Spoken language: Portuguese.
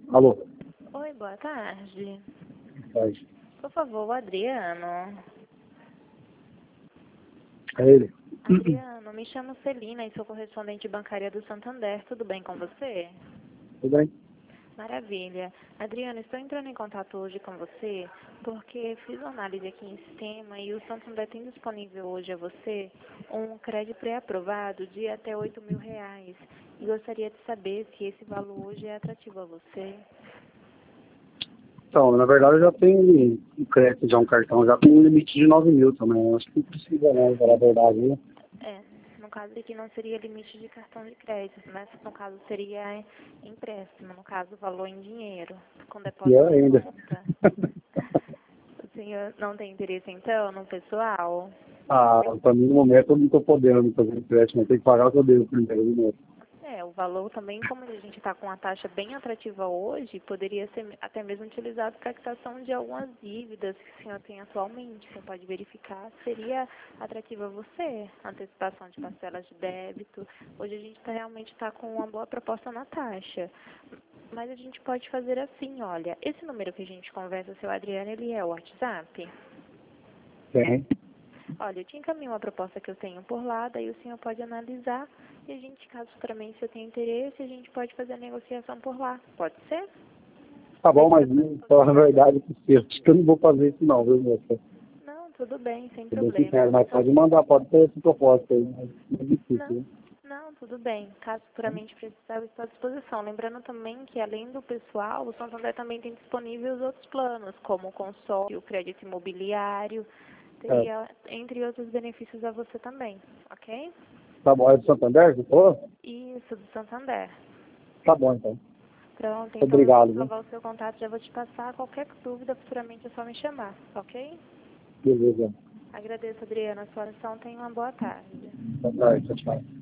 Alô? Oi, boa tarde. Pode. Por favor, o Adriano. É ele? Adriano, me chamo Celina e sou correspondente bancária do Santander. Tudo bem com você? Tudo bem? Maravilha. Adriano, estou entrando em contato hoje com você porque fiz uma análise aqui em sistema e o Santander tem disponível hoje a você um crédito pré-aprovado de até R$ 8.000. E gostaria de saber se esse valor hoje é atrativo a você. Então, na verdade, eu já tenho um crédito, já um cartão, já com um limite de 9.000 também. Eu acho que não precisa, não, para a verdade, né? No caso aqui não seria limite de cartão de crédito, mas no caso seria empréstimo, no caso valor em dinheiro, com Pior depósito em ainda. conta. O senhor não tem interesse então no pessoal? Para mim, no momento, eu não estou podendo fazer empréstimo. Eu tenho que pagar o que eu devo primeiro, né? O valor também, como a gente está com uma taxa bem atrativa hoje, poderia ser até mesmo utilizado para a quitação de algumas dívidas que o senhor tem atualmente. Você pode verificar, seria atrativo a você, antecipação de parcelas de débito. Hoje a gente realmente está com uma boa proposta na taxa. Mas a gente pode fazer assim, olha, esse número que a gente conversa, seu Adriano, ele é o WhatsApp? Tem. Olha, eu te encaminho uma proposta que eu tenho por lá, daí o senhor pode analisar e a gente, caso futuramente você tenha interesse, a gente pode fazer a negociação por lá. Pode ser? Tá bom, mas na verdade, eu acho que eu não vou fazer isso não, viu, moça? Não, tudo bem, sem Eu bem problema. sincero, mas pode mandar, pode ter esse propósito aí, mas é difícil, Não, né? não, tudo bem. Caso futuramente precisar, eu estou à disposição. Lembrando também que, além do pessoal, o Santander também tem disponível os outros planos, como o consórcio, o crédito imobiliário, teria, entre outros benefícios a você também, ok? Tá bom, é do Santander, você falou? Isso, do Santander. Tá bom, então. Pronto, então eu vou Obrigado, viu? salvar o seu contato, já vou te passar. Qualquer dúvida, futuramente é só me chamar, ok? Beleza. Agradeço, Adriana, a sua atenção. Tenha uma boa tarde. Boa tarde, tchau, tchau.